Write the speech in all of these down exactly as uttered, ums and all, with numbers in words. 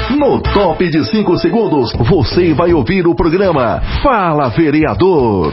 No top de cinco segundos, você vai ouvir o programa Fala Vereador.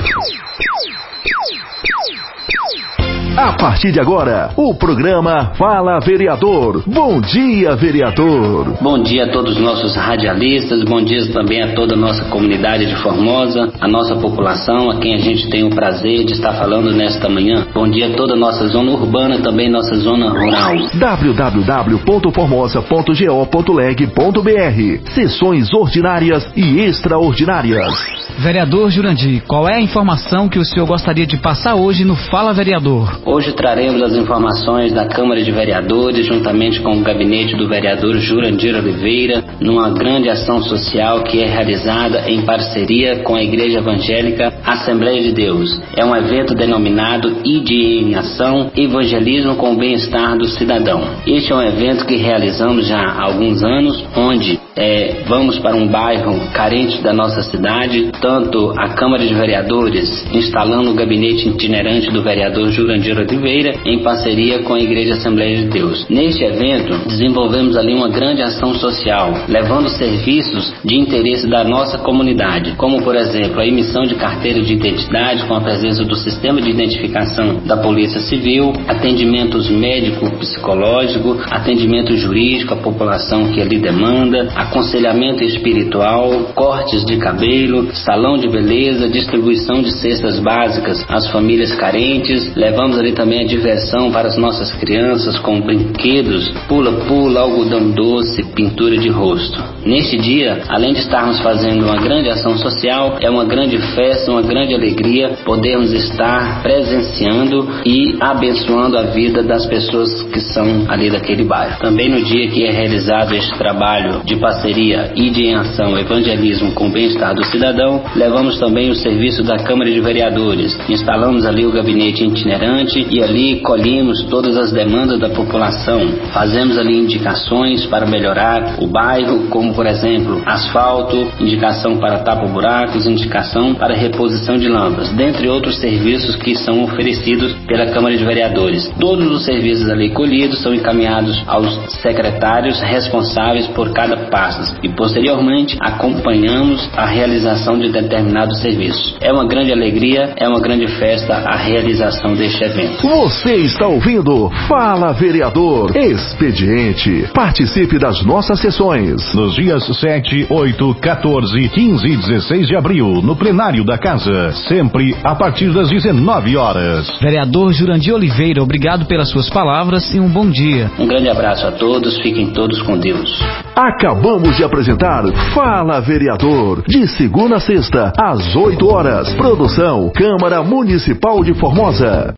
A partir de agora, o programa Fala Vereador. Bom dia, vereador. Bom dia a todos os nossos radialistas, bom dia também a toda a nossa comunidade de Formosa, a nossa população, a quem a gente tem o prazer de estar falando nesta manhã. Bom dia a toda a nossa zona urbana, também nossa zona rural. w w w ponto formosa ponto go ponto leg ponto b r. Sessões ordinárias e extraordinárias. Vereador Jurandir, qual é a informação que o senhor gostaria de passar hoje no Fala Vereador? Hoje traremos as informações da Câmara de Vereadores, juntamente com o gabinete do vereador Jurandir Oliveira, numa grande ação social que é realizada em parceria com a Igreja Evangélica Assembleia de Deus. É um evento denominado I D E em Ação, Evangelismo com o Bem-Estar do Cidadão. Este é um evento que realizamos já há alguns anos, onde é, vamos para um bairro carente da nossa cidade, tanto a Câmara de Vereadores, instalando o gabinete itinerante do vereador Jurandir Oliveira, em parceria com a Igreja Assembleia de Deus. Neste evento, desenvolvemos ali uma grande ação social, levando serviços de interesse da nossa comunidade, como, por exemplo, a emissão de carteira de identidade com a presença do sistema de identificação da Polícia Civil, atendimentos médico-psicológico, atendimento jurídico à população que ali demanda, aconselhamento espiritual, cortes de cabelo, salão de beleza, distribuição de cestas básicas às famílias carentes. Levamos ali também a diversão para as nossas crianças com brinquedos, pula-pula, algodão doce, pintura de rosto. Neste dia, além de estarmos fazendo uma grande ação social, é uma grande festa, uma grande alegria podermos estar presenciando e abençoando a vida das pessoas que são ali daquele bairro. Também no dia que é realizado este trabalho de parceria I D E em Ação, Evangelismo com o Bem-Estar do Cidadão, levamos também o serviço da Câmara de Vereadores. Instalamos ali o gabinete itinerante e ali colhemos todas as demandas da população. Fazemos ali indicações para melhorar o bairro, como por exemplo, asfalto, indicação para tapa-buracos, indicação para reposição de lâmpadas, dentre outros serviços que são oferecidos pela Câmara de Vereadores. Todos os serviços ali colhidos são encaminhados aos secretários responsáveis por cada pasta e posteriormente acompanhamos a realização de determinados serviços. É uma grande alegria, é uma grande festa a realização deste evento. Você está ouvindo Fala Vereador Expediente. Participe das nossas sessões nos dias sete, oito, quatorze, quinze e dezesseis de abril, no plenário da Casa, sempre a partir das dezenove horas. Vereador Jurandir Oliveira, obrigado pelas suas palavras e um bom dia. Um grande abraço a todos, fiquem todos com Deus. Acabamos de apresentar Fala Vereador, de segunda a sexta, às oito horas. Produção Câmara Municipal de Formosa.